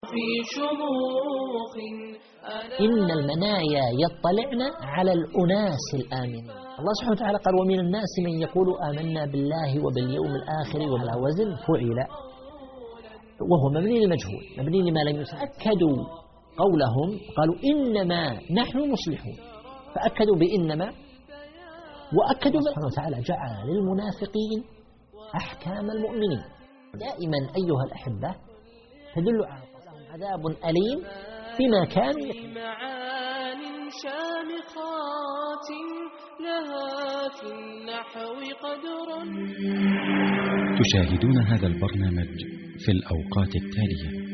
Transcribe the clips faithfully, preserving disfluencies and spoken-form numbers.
في شموخ. إن المنايا يطلعن على الأناس الآمنين. الله سبحانه وتعالى قال ومن الناس من يقول آمنا بالله وباليوم الآخر وبما وزن فعل، وهو مبني للمجهول مبني لما لم يتأكدوا قولهم قالوا إنما نحن مصلحون، فأكدوا بإنما، وأكدوا سبحانه وتعالى جعل للمنافقين أحكام المؤمنين. دائما أيها الأحبة تدل على لهم عذاب أليم بما كانوا معان شامخات لها في النحو قدر. تشاهدون هذا البرنامج في الأوقات التالية.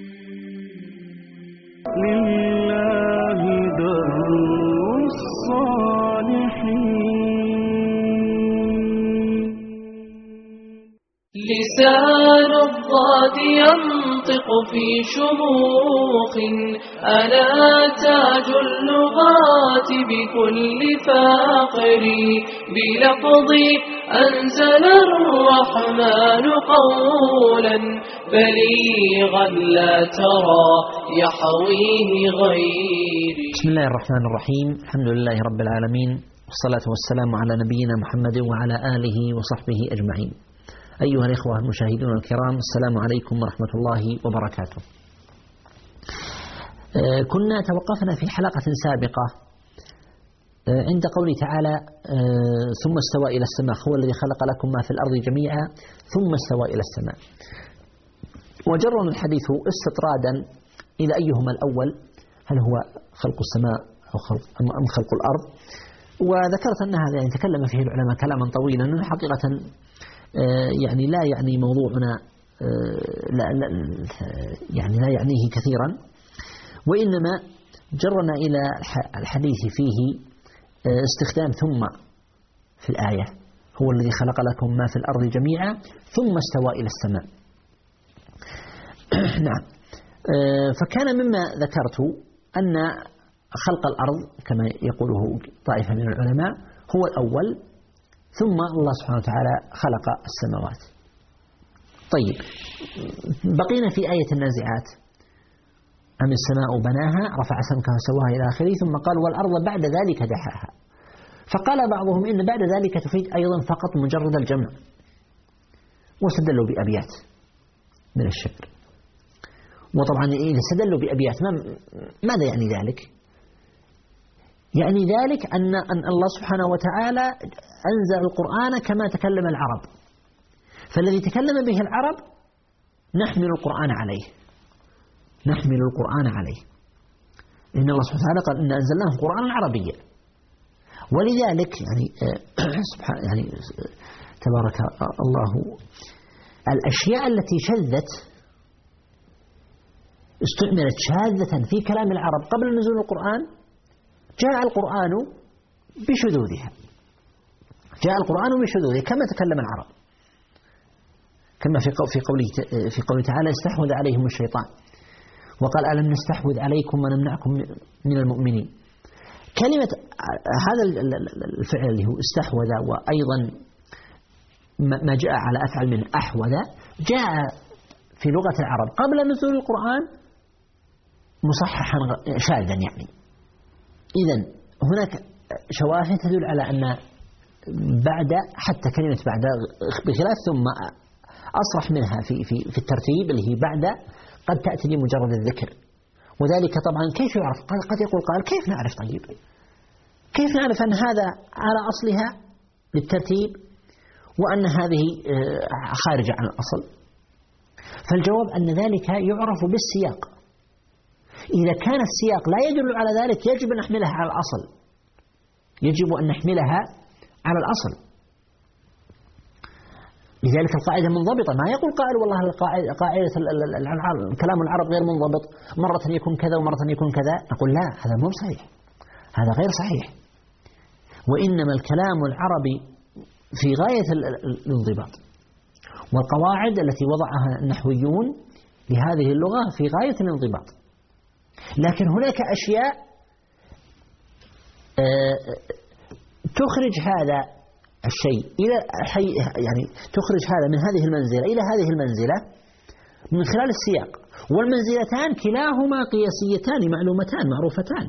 لله در الصالحين. لسان الضاد ينطق في شموخ، أنا تاج اللغات بكل فاقر، بلفظي أنزل الرحمن قولا بليغا لا ترى يحويه غيري. بسم الله الرحمن الرحيم، الحمد لله رب العالمين، والصلاة والسلام على نبينا محمد وعلى آله وصحبه أجمعين. أيها الإخوة المشاهدون الكرام، السلام عليكم ورحمة الله وبركاته. كنا توقفنا في حلقة سابقة عند قوله تعالى ثم استوى إلى السماء، هو الذي خلق لكم ما في الأرض جميعا ثم استوى إلى السماء، وجرنا الحديث استطرادا إلى أيهما الأول، هل هو خلق السماء أو خلق أم خلق الأرض. وذكرت أن هذا يعني تكلم فيه العلماء كلاما طويلا، حقيقة يعني لا يعني موضوعنا لا لا يعني لا يعنيه كثيرا، وإنما جرنا إلى الحديث فيه استخدام ثم في الآية، هو الذي خلق لكم ما في الأرض جميعا ثم استوى إلى السماء. نعم، فكان مما ذكرت أن خلق الأرض كما يقوله طائفة من العلماء هو الأول، ثم الله سبحانه وتعالى خلق السماوات. طيب، بقينا في آية النازعات، أم السماء بناها رفع سمكها وسواها إلى آخره، ثم قال والأرض بعد ذلك دحاها. فقال بعضهم إن بعد ذلك تفيد أيضا فقط مجرد الجمع، واستدلوا بأبيات من الشعر. وطبعا إذا استدلوا بأبيات ماذا يعني ذلك؟ يعني ذلك أن أن الله سبحانه وتعالى أنزل القرآن كما تكلم العرب، فالذي تكلم به العرب نحمل القرآن عليه نحمل القرآن عليه إن الله سبحانه وتعالى قال إن أنزلناه قرآنا عربيا. ولذلك يعني سبحان يعني تبارك الله، الأشياء التي شذت استعملت شاذة في كلام العرب قبل نزول القرآن، جاء القرآن بشذوذها جاء القرآن بشذوذه كما تكلم العرب، كما في في قوله في قوله تعالى استحوذ عليهم الشيطان وقال ألم نستحوذ عليكم ونمنعكم من المؤمنين. كلمة هذا الفعل اللي هو استحوذ، وأيضا ما جاء على أفعل من أحوذ، جاء في لغة العرب قبل نزول القرآن مصححا شاذا. يعني إذن هناك شواهد تدل على أن بعد، حتى كلمة بعد بخلاف ثم أصرح منها في في في الترتيب اللي هي بعد قد تأتي لمجرد الذكر. وذلك طبعا كيف يعرف؟ قد يقول قال كيف نعرف؟ طيب كيف نعرف أن هذا على أصلها للترتيب وأن هذه خارجة عن الأصل؟ فالجواب أن ذلك يعرف بالسياق. إذا كان السياق لا يدل على ذلك يجب أن نحملها على الأصل يجب أن نحملها على الأصل. لذلك القاعدة منضبطة، ما يقول قائل والله القاعدة قاعدة كلام العرب غير منضبط، مرة يكون كذا ومرة يكون كذا، نقول لا، هذا مو صحيح، هذا غير صحيح. وإنما الكلام العربي في غاية الانضباط، والقواعد التي وضعها النحويون لهذه اللغة في غاية الانضباط. لكن هناك أشياء تخرج هذا الشيء إلى حي، يعني تخرج هذا من هذه المنزلة إلى هذه المنزلة، من خلال السياق. والمنزلتان كلاهما قياسيتان معلومتان معروفتان،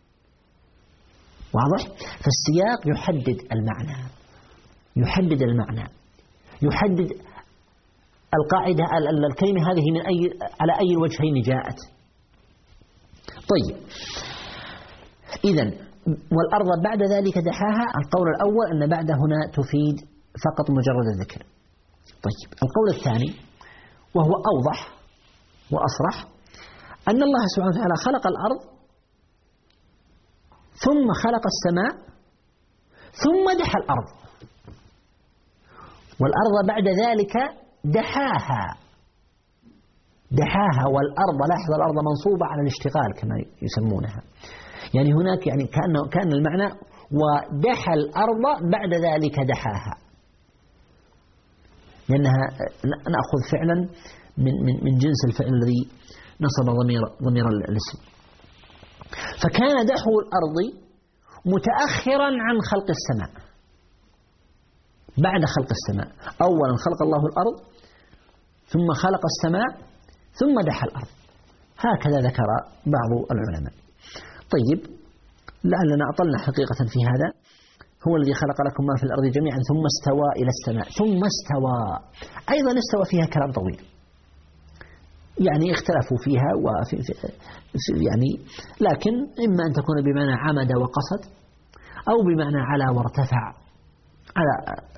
واضح؟ فالسياق يحدد المعنى، يحدد المعنى يحدد القاعدة، الكلمة هذه من أي على أي الوجهين جاءت. طيب، إذن والأرض بعد ذلك دحاها، القول الأول أن بعد هنا تفيد فقط مجرد الذكر. طيب، القول الثاني وهو أوضح وأصرح، أن الله سبحانه وتعالى خلق الأرض ثم خلق السماء ثم دحى الأرض، والأرض بعد ذلك دحاها دحاها والأرض، لاحظ الأرض منصوبة على الاشتغال كما يسمونها، يعني هناك يعني كأن كأن المعنى ودحى الأرض بعد ذلك دحاها، لأنها نأخذ فعلا من من من جنس الفعل الذي نصب ضمير ضمير الاسم. فكان دحو الأرض متأخرا عن خلق السماء، بعد خلق السماء. أولا خلق الله الأرض ثم خلق السماء ثم دحى الأرض، هكذا ذكر بعض العلماء. طيب، لعلنا أطلنا حقيقة في هذا. هو الذي خلق لكم ما في الأرض جميعا ثم استوى إلى السماء. ثم استوى أيضا استوى فيها كلام طويل، يعني اختلفوا فيها وفي في يعني، لكن إما أن تكون بمعنى عمد وقصد، أو بمعنى على وارتفع على.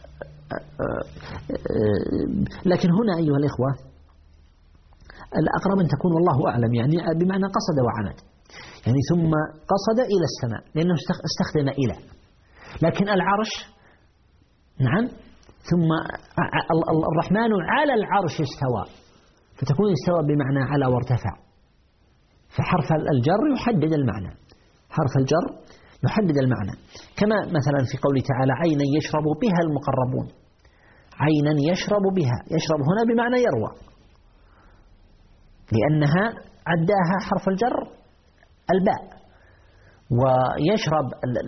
لكن هنا أيها الإخوة الأقرب أن تكون والله أعلم يعني بمعنى قصد وعمد، يعني ثم قصد إلى السماء لأنه استخدم إلى. لكن العرش نعم، ثم الرحمن على العرش استوى، فتكون استوى بمعنى على وارتفع. فحرف الجر يحدد المعنى، حرف الجر يحدد المعنى، كما مثلا في قوله تعالى عينا يشرب بها المقربون. عينا يشرب بها، يشرب هنا بمعنى يروى، لأنها عداها حرف الجر الباء. ويشرب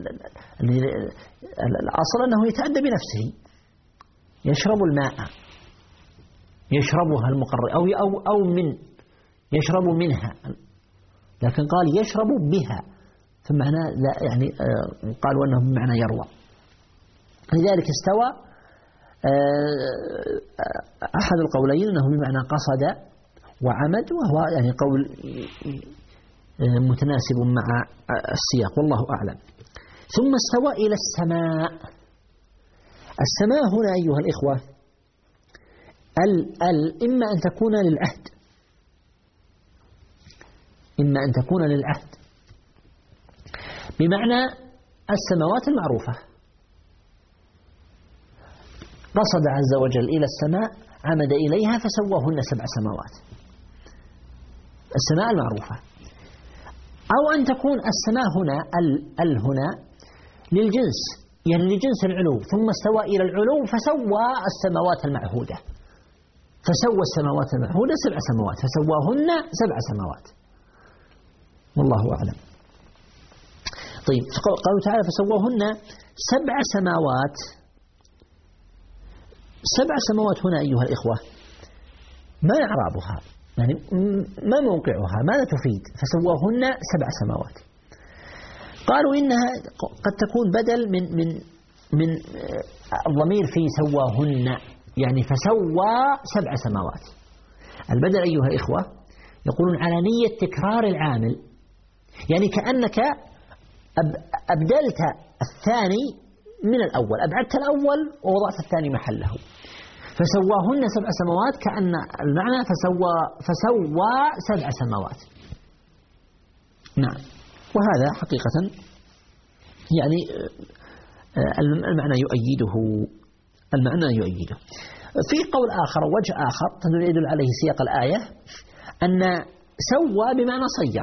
الأصل أنه يتعدى بنفسه، يشرب الماء، يشربها المقرب أو أو أو من يشرب منها، لكن قال يشرب بها، فمعنى لا يعني قالوا أنه بمعنى يروى. لذلك استوى أحد القولين أنه بمعنى قصد وعمد، وهو يعني قول متناسب مع السياق والله أعلم. ثم استوى إلى السماء. السماء هنا أيها الإخوة ال ال إما أن تكون للعهد، إما أن تكون للعهد بمعنى السماوات المعروفة. قصد عز وجل إلى السماء، عمد إليها فسواهن سبع سماوات، السماء المعروفة. أو أن تكون السماء هنا ال ال هنا للجنس، يعني لجنس العلو، ثم استوى إلى العلو فسوى السماوات المعهودة، فسوى السماوات المعهودة سبع سماوات، فسواهن سبع سماوات والله أعلم. طيب، قالوا تعالى فسواهن سبع سماوات. سبع سماوات هنا أيها الإخوة ما إعرابها، يعني ما موقعها، ماذا تفيد؟ فسواهن سبع سماوات. قالوا إنها قد تكون بدل من من من الضمير في سواهن، يعني فسوى سبع سماوات. البدل أيها الإخوة يقولون على نية تكرار العامل، يعني كأنك أبدلت الثاني من الأول، أبعدت الأول ووضعت الثاني محله. فسواهن سبع سماوات كأن المعنى فسوى فسوى سبع سماوات. نعم، وهذا حقيقة يعني المعنى يؤيده، المعنى يؤيده. في قول آخر وجه آخر يدل عليه سياق الآية أن سوى بمعنى صير.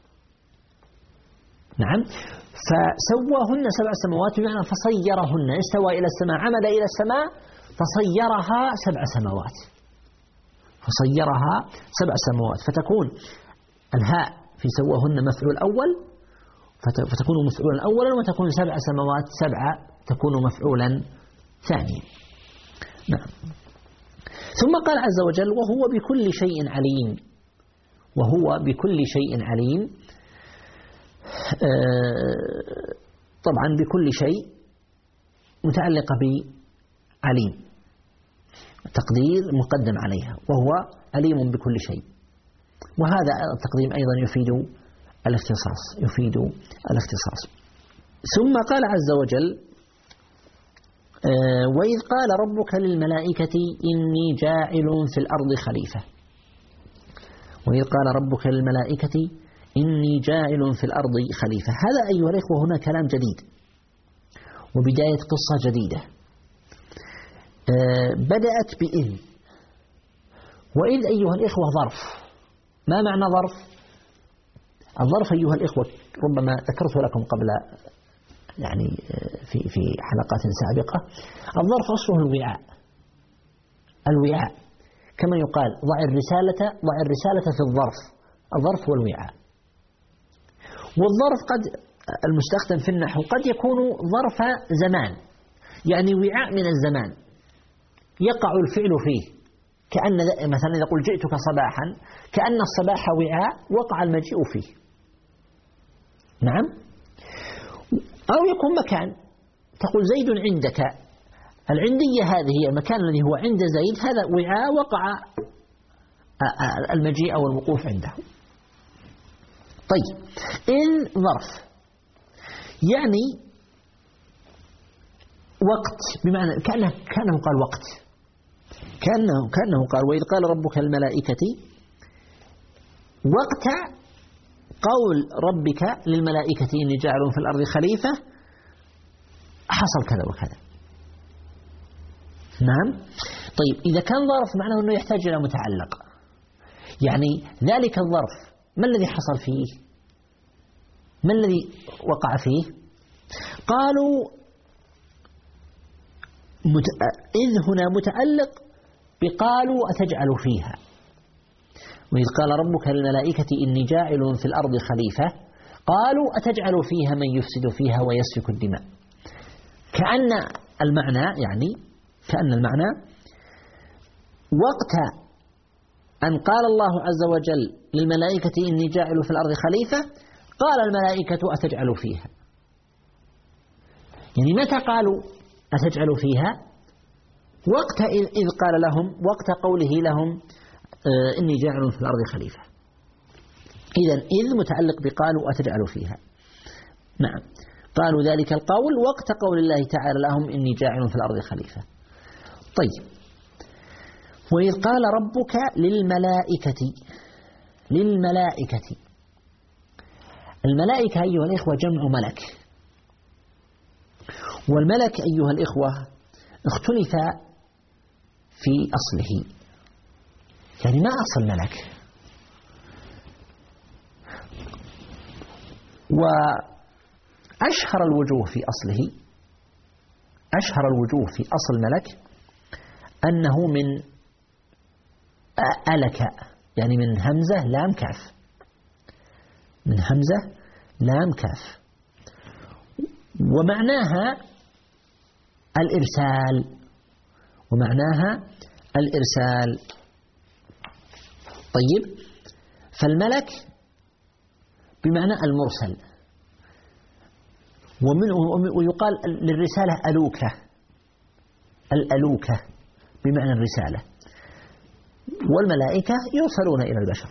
نعم، فسواهن سبع سماوات بمعنى فصيرهن، استوى إلى السماء، عمد إلى السماء فصيرها سبع سماوات، فصيرها سبع سماوات، فتكون الهاء في سواهن مفعول أول، فتكون مفعولا أولا، وتكون سبع سماوات سبعة تكون مفعولا ثانيا. نعم. ثم قال عز وجل وهو بكل شيء عليم، وهو بكل شيء عليم. طبعا بكل شيء متعلقة بعليم، تقدير مقدم عليها، وهو عليم بكل شيء. وهذا التقديم أيضا يفيد الاختصاص يفيد الاختصاص. ثم قال عز وجل وإذ قال ربك للملائكة إني جاعل في الأرض خليفة. وإذ قال ربك للملائكة إني جاعل في الأرض خليفة. هذا أيها الإخوة هنا كلام جديد وبداية قصة جديدة بدأت بإذ. وإذ أيها الإخوة ظرف. ما معنى ظرف؟ الظرف أيها الإخوة ربما ذكرت لكم قبل يعني في في حلقات سابقة، الظرف أصله الوعاء. الوعاء كما يقال ضع الرسالة ضع الرسالة في الظرف. الظرف هو الوعاء. والظرف قد المستخدم في النحو قد يكون ظرف زمان، يعني وعاء من الزمان يقع الفعل فيه، كأن مثلا إذا قل جئتك صباحا كأن الصباح وعاء وقع المجيء فيه. نعم. أو يكون مكان، تقول زيد عندك. العندية هذه هي المكان الذي هو عند زيد، هذا وعاء وقع المجيء أو الوقوف عنده. طيب إن ظرف يعني وقت، بمعنى كأنه كأنه قال وقت، كأنه كأنه قال وإذ قال ربك الملائكة وقت قول ربك للملائكة إني جاعل في الأرض خليفة حصل كذا وكذا. نعم. طيب إذا كان ظرف معناه أنه يحتاج إلى متعلق، يعني ذلك الظرف ما الذي حصل فيه؟ ما الذي وقع فيه؟ قالوا مت... إذ هنا متعلق بقالوا أتجعل فيها. وإذ قال ربك للملائكة إني جاعل في الأرض خليفة قالوا أتجعل فيها من يفسد فيها ويسفك الدماء. كأن المعنى يعني كأن المعنى وقت أن قال الله عز وجل للملائكة إني جاعل في الأرض خليفة قال الملائكة أتجعل فيها. يعني متى قالوا أتجعل فيها؟ وقت إذ قال لهم، وقت قوله لهم آه إني جاعل في الأرض خليفة. إذن إذ متعلق بقالوا أتجعل فيها. نعم. قالوا ذلك القول وقت قول الله تعالى لهم إني جاعل في الأرض خليفة. طيب وإذ قال ربك للملائكة للملائكة الملائكة أيها الإخوة جمع ملك. والملك أيها الإخوة اختلف في أصله، يعني ما أصل ملك. وأشهر الوجوه في أصله أشهر الوجوه في أصل ملك أنه من ألك، يعني من همزة لام كاف، من همزة لام كاف، ومعناها الإرسال ومعناها الإرسال. طيب فالملك بمعنى المرسل، ويقال للرسالة ألوكة، الألوكة بمعنى الرسالة. والملائكة يرسلون إلى البشر.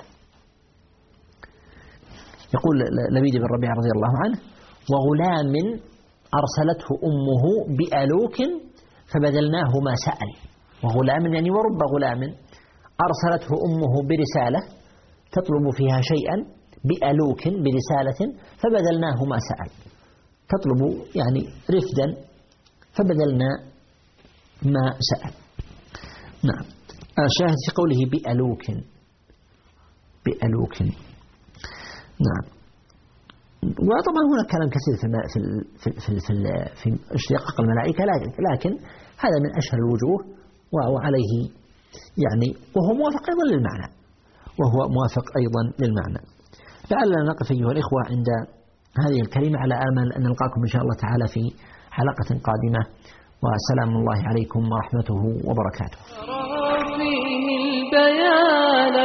يقول لبيد بن ربيعة رضي الله عنه وغلام أرسلته أمه بألوك فبدلناه ما سأل. وغلام يعني ورب غلام أرسلته أمه برسالة تطلب فيها شيئا بألوك برسالة فبدلناه ما سأل، تطلب يعني رفدا فبدلنا ما سأل. نعم. الشاهد في قوله بألوك بألوك. نعم. وطبعا هناك كلام كثير في في في في, في اشتقاق الملائكة، لكن هذا من أشهر الوجوه وعليه يعني وهو موافق أيضا للمعنى وهو موافق أيضا للمعنى. لعلنا نقف أيها الإخوة عند هذه الكلمة على آمل أن نلقاكم إن شاء الله تعالى في حلقة قادمة، وسلام الله عليكم ورحمته وبركاته.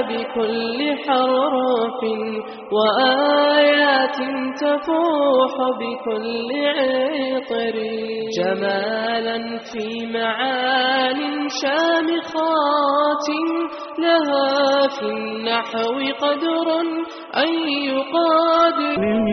بكل حرف وآيات تفوح بكل عطر جمالا في معان شامخات لها في النحو قدر أي قادر